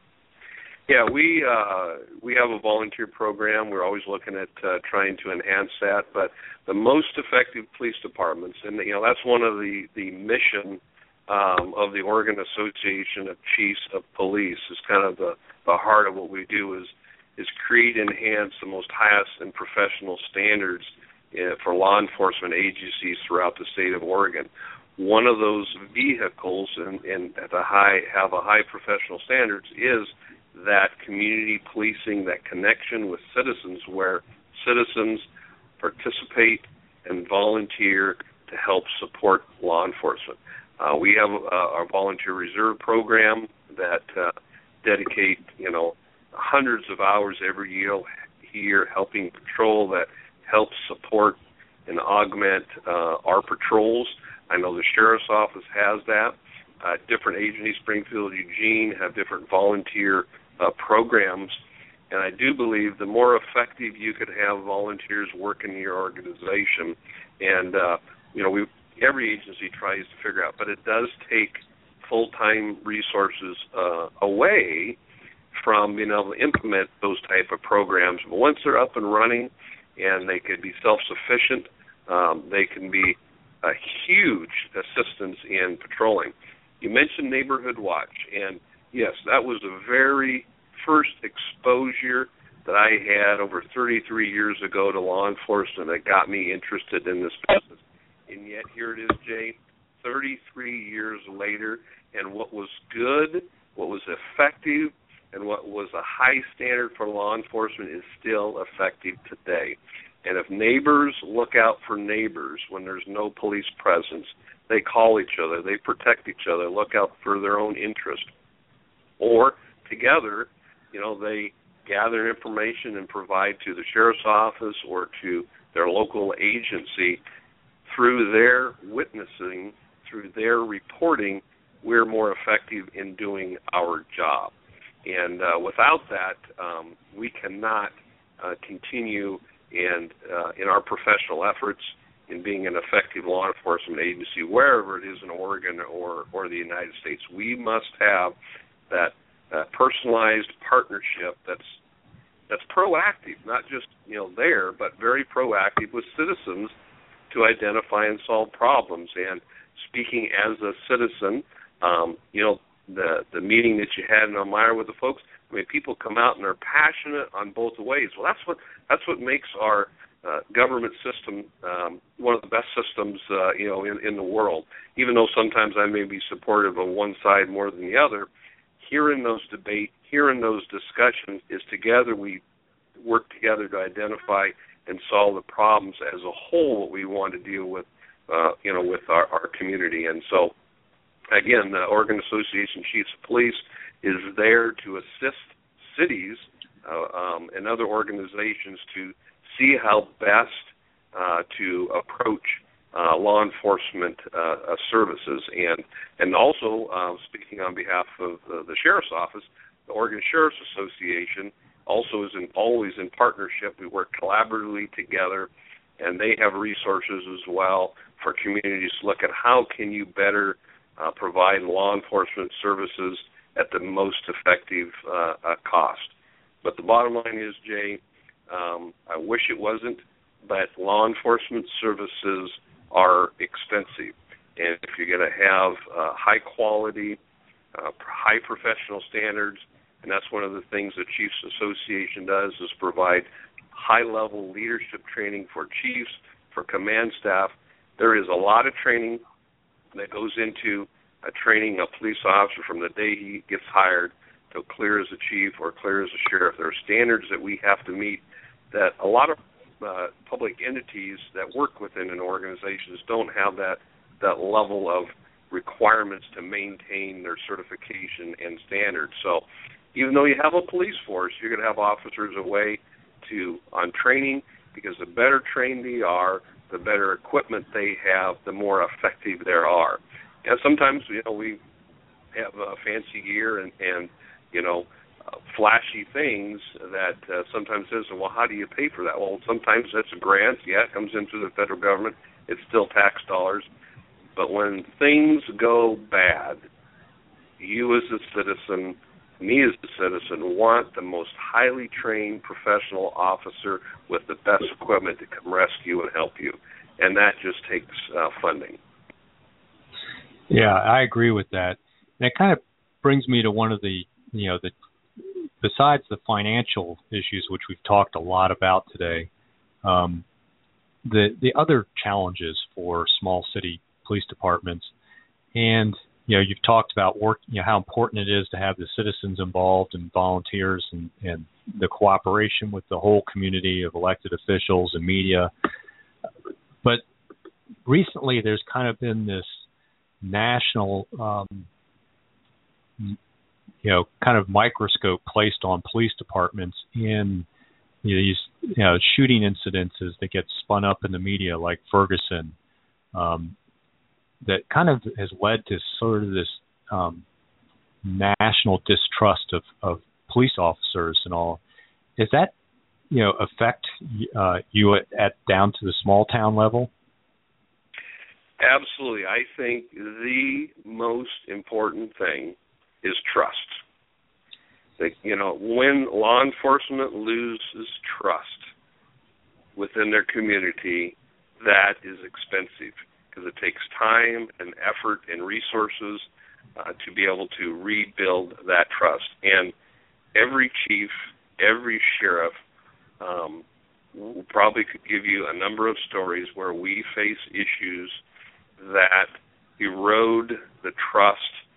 Speaker 3: Yeah, we uh, we have a volunteer program. We're always looking at uh, trying to enhance that. But the most effective police departments, and you know, that's one of the the mission um, of the Oregon Association of Chiefs of Police. Is kind of the, the heart of what we do is is create and enhance the most highest and professional standards uh, for law enforcement agencies throughout the state of Oregon. One of those vehicles and, and at the high have a high professional standards is that community policing, that connection with citizens, where citizens participate and volunteer to help support law enforcement. Uh, we have uh, our volunteer reserve program that uh, dedicate, you know, hundreds of hours every year here helping patrol, that helps support and augment uh, our patrols. I know the Sheriff's Office has that. Uh, different agencies, Springfield, Eugene, have different volunteer uh, programs. And I do believe the more effective you could have volunteers work in your organization, and, uh, you know, we every agency tries to figure out, but it does take full-time resources uh, away from being able to implement those type of programs. But once they're up and running and they could be self-sufficient, um, they can be a huge assistance in patrolling. You mentioned Neighborhood Watch, and yes, that was the very first exposure that I had over thirty-three years ago to law enforcement that got me interested in this business. And yet here it is, Jay, thirty-three years later, and what was good, what was effective, and what was a high standard for law enforcement is still effective today. And if neighbors look out for neighbors when there's no police presence, they call each other, they protect each other, look out for their own interest. Or together, you know, they gather information and provide to the Sheriff's Office or to their local agency. Through their witnessing, through their reporting, we're more effective in doing our job. And uh, without that, um, we cannot uh, continue and uh, in our professional efforts in being an effective law enforcement agency, wherever it is in Oregon or, or the United States. We must have that uh, personalized partnership that's that's proactive, not just, you know, there, but very proactive with citizens to identify and solve problems. And speaking as a citizen, um, you know, the the meeting that you had in Elmira with the folks, I mean, people come out and they're passionate on both ways. Well, that's what that's what makes our uh, government system um, one of the best systems, uh, you know, in, in the world. Even though sometimes I may be supportive of one side more than the other, hearing those debates, hearing those discussions is together we work together to identify and solve the problems as a whole what we want to deal with, uh, you know, with our, our community. And so, again, the Oregon Association Chiefs of Police is there to assist cities uh, um, and other organizations to see how best uh, to approach uh, law enforcement uh, uh, services. And and also, uh, speaking on behalf of uh, the Sheriff's Office, the Oregon Sheriff's Association also is in, always in partnership. We work collaboratively together, and they have resources as well for communities to look at how can you better uh, provide law enforcement services at the most effective uh, uh, cost. But the bottom line is, Jay, um, I wish it wasn't, but law enforcement services are expensive. And if you're going to have uh, high quality, uh, high professional standards, and that's one of the things the Chiefs Association does, is provide high-level leadership training for chiefs, for command staff, there is a lot of training that goes into uh, training a police officer from the day he gets hired to clear as a chief or clear as a sheriff. There are standards that we have to meet that a lot of uh, public entities that work within an organization don't have that, that level of requirements to maintain their certification and standards. So even though you have a police force, you're going to have officers away to on training, because the better trained they are, the better equipment they have, the more effective they are. And sometimes, you know, we have uh, fancy gear and, and you know, uh, flashy things that uh, sometimes says, well, how do you pay for that? Well, sometimes that's a grant. Yeah, it comes into the federal government. It's still tax dollars. But when things go bad, you as a citizen, me as a citizen, want the most highly trained professional officer with the best equipment to come rescue and help you. And that just takes uh, funding.
Speaker 2: Yeah, I agree with that. And it kind of brings me to one of the, you know, the besides the financial issues, which we've talked a lot about today, um, the the other challenges for small city police departments. And, you know, you've talked about work, you know, how important it is to have the citizens involved and volunteers and, and the cooperation with the whole community of elected officials and media. But recently there's kind of been this national, um, you know, kind of microscope placed on police departments in, you know, these, you know, shooting incidences that get spun up in the media, like Ferguson, um, that kind of has led to sort of this um, national distrust of, of police officers and all. Does that, you know, affect uh, you at, at down to the small town level?
Speaker 3: Absolutely. I think the most important thing is trust. That, you know, when law enforcement loses trust within their community, that is expensive, because it takes time and effort and resources uh, to be able to rebuild that trust. And every chief, every sheriff um, probably could give you a number of stories where we face issues that erode the trust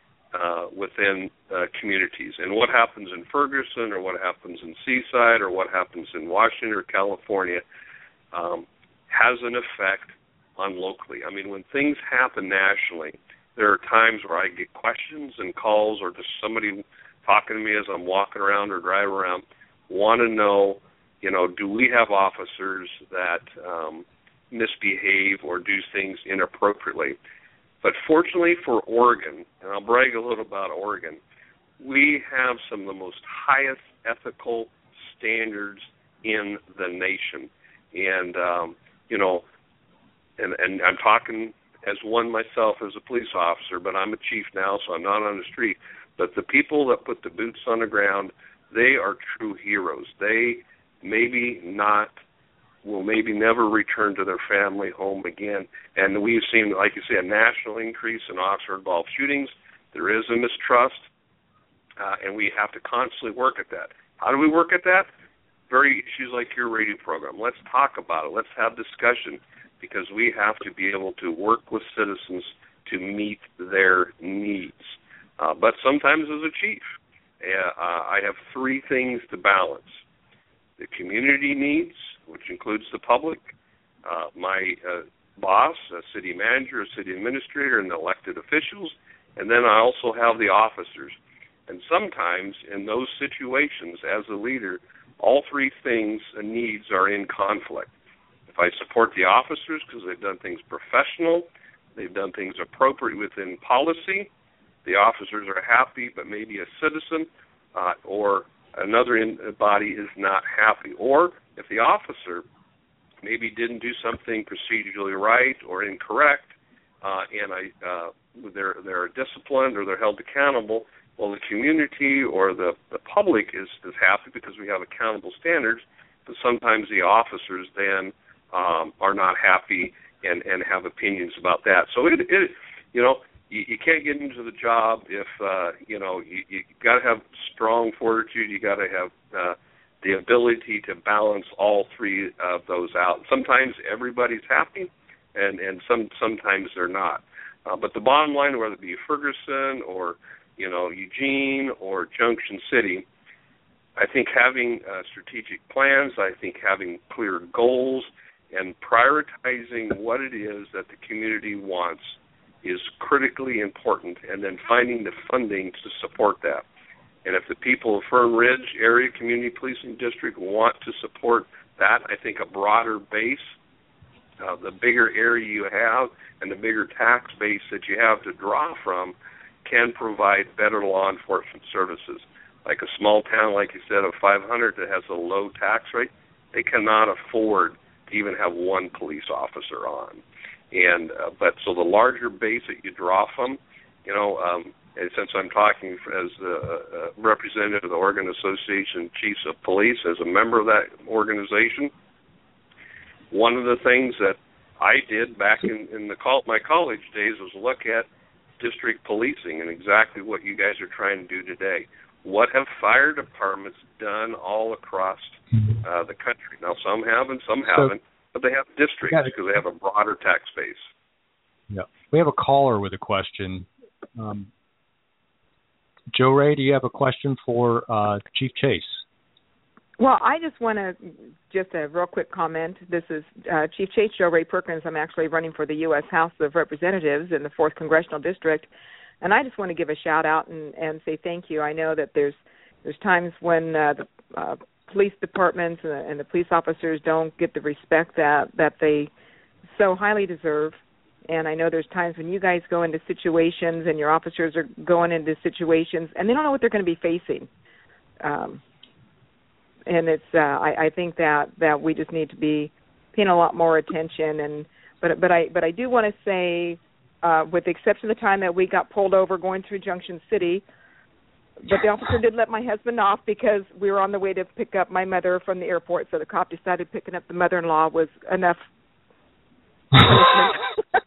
Speaker 3: uh, within uh, communities. And what happens in Ferguson, or what happens in Seaside, or what happens in Washington or California um, has an effect on locally. I mean, when things happen nationally, there are times where I get questions and calls, or just somebody talking to me as I'm walking around or driving around, want to know, you know, do we have officers that um, misbehave or do things inappropriately? But fortunately for Oregon, and I'll brag a little about Oregon, we have some of the most highest ethical standards in the nation. And, um, you know, and, and I'm talking as one myself as a police officer, but I'm a chief now, so I'm not on the street. But the people that put the boots on the ground, they are true heroes. They maybe not will maybe never return to their family home again. And we've seen, like you say, a national increase in officer-involved shootings. There is a mistrust, uh, and we have to constantly work at that. How do we work at that? Very issues like your radio program. Let's talk about it. Let's have discussion, because we have to be able to work with citizens to meet their needs. Uh, but sometimes as a chief, uh, I have three things to balance: the community needs, which includes the public, uh, my uh, boss, a city manager, a city administrator, and the elected officials, and then I also have the officers. And sometimes in those situations, as a leader, all three things and needs are in conflict. If I support the officers because they've done things professional, they've done things appropriate within policy, the officers are happy, but maybe a citizen uh, or another in body is not happy. Or if the officer maybe didn't do something procedurally right or incorrect, uh, and I uh, they're they're disciplined or they're held accountable, well, the community or the, the public is, is happy because we have accountable standards, but sometimes the officers then um, are not happy and, and have opinions about that. So, it, it you know, you, you can't get into the job if, uh, you know, you, you got to have strong fortitude, you got to have uh, the ability to balance all three of those out. Sometimes everybody's happy, and and some sometimes they're not. Uh, but the bottom line, whether it be Ferguson or you know Eugene or Junction City, I think having uh, strategic plans, I think having clear goals, and prioritizing what it is that the community wants is critically important, and then finding the funding to support that. And if the people of Fern Ridge Area Community Policing District want to support that, I think a broader base, uh, the bigger area you have and the bigger tax base that you have to draw from can provide better law enforcement services. Like a small town, like you said, of five hundred that has a low tax rate, they cannot afford to even have one police officer on. And uh, but so the larger base that you draw from, you know, um, and since I'm talking as a, a representative of the Oregon Association of Chiefs of Police, as a member of that organization, one of the things that I did back in, in the col- my college days was look at district policing and exactly what you guys are trying to do today. What have fire departments done all across uh, the country? Now, some have and some haven't. So, but they have districts because they have a broader tax base.
Speaker 2: Yeah, we have a caller with a question. Um, Joe Ray, do you have a question for uh, Chief Chase?
Speaker 4: Well, I just want to, just a real quick comment. This is uh, Chief Chase, Joe Ray Perkins. I'm actually running for the U S House of Representatives in the fourth Congressional District. And I just want to give a shout-out and, and say thank you. I know that there's there's times when uh, the uh, police departments and the, and the police officers don't get the respect that, that they so highly deserve. And I know there's times when you guys go into situations and your officers are going into situations and they don't know what they're going to be facing. Um, and it's uh, I, I think that, that we just need to be paying a lot more attention. And but but I but I do want to say, uh, with the exception of the time that we got pulled over going through Junction City, but the officer did let my husband off because we were on the way to pick up my mother from the airport. So the cop decided picking up the mother-in-law was enough punishment.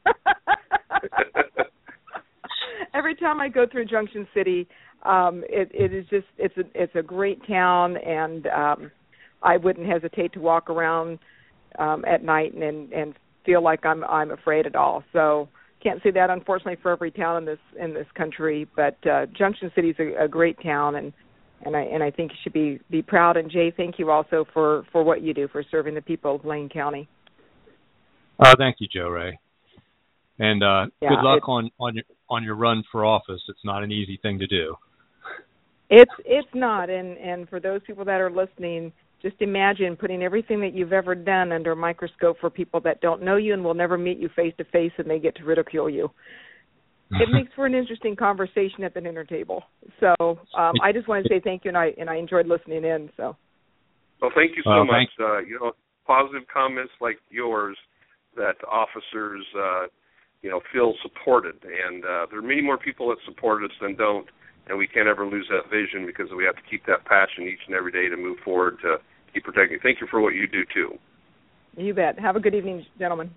Speaker 4: Every time I go through Junction City, um, it, it is just it's a it's a great town, and um, I wouldn't hesitate to walk around um, at night and, and feel like I'm I'm afraid at all. So can't say that unfortunately for every town in this in this country, but uh, Junction City is a, a great town, and and I and I think you should be be proud. And Jay, thank you also for, for what you do for serving the people of Lane County.
Speaker 2: Uh, thank you, Joe Ray. And uh,
Speaker 4: yeah,
Speaker 2: good luck on, on your on your run for office. It's not an easy thing to do.
Speaker 4: It's it's not, and, and for those people that are listening, just imagine putting everything that you've ever done under a microscope for people that don't know you and will never meet you face to face, and they get to ridicule you. It makes for an interesting conversation at the dinner table. So um, I just want to say thank you, and I and I enjoyed listening in. So.
Speaker 3: Well, thank you so
Speaker 2: well,
Speaker 3: much. Uh, you know, positive comments like yours that officers, uh, you know, feel supported. And uh, there are many more people that support us than don't, and we can't ever lose that vision because we have to keep that passion each and every day to move forward to keep protecting. Thank you for what you do, too.
Speaker 4: You bet. Have a good evening, gentlemen.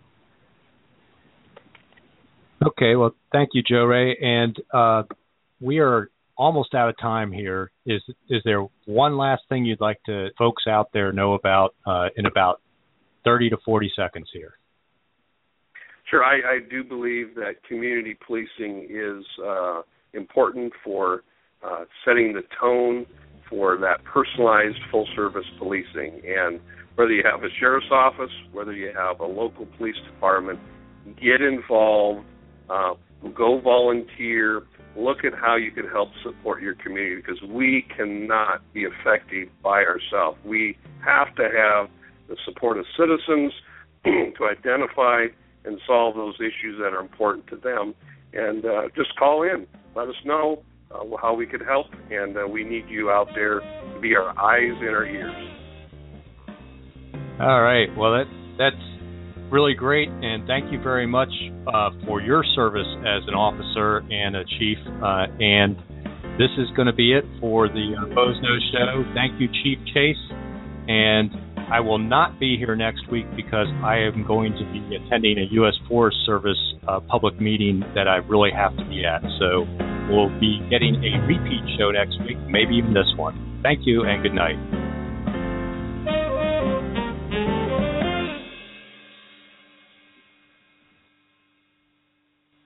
Speaker 2: Okay, well, thank you, Joe Ray. And uh, we are almost out of time here. Is is there one last thing you'd like to folks out there know about uh, in about thirty to forty seconds here?
Speaker 3: Sure. I, I do believe that community policing is uh, important for uh, setting the tone for that personalized full-service policing. And whether you have a sheriff's office, whether you have a local police department, get involved, uh, go volunteer, look at how you can help support your community, because we cannot be effective by ourselves. We have to have the support of citizens to identify and solve those issues that are important to them. And uh, just call in. Let us know uh, how we could help, and uh, we need you out there to be our eyes and our ears.
Speaker 2: All right. Well, that that's really great, and thank you very much uh, for your service as an officer and a chief. Uh, and this is going to be it for the uh, Boze Noze Show. Thank you, Chief Chase. And I will not be here next week because I am going to be attending a U S Forest Service uh, public meeting that I really have to be at. So we'll be getting a repeat show next week, maybe even this one. Thank you and good night.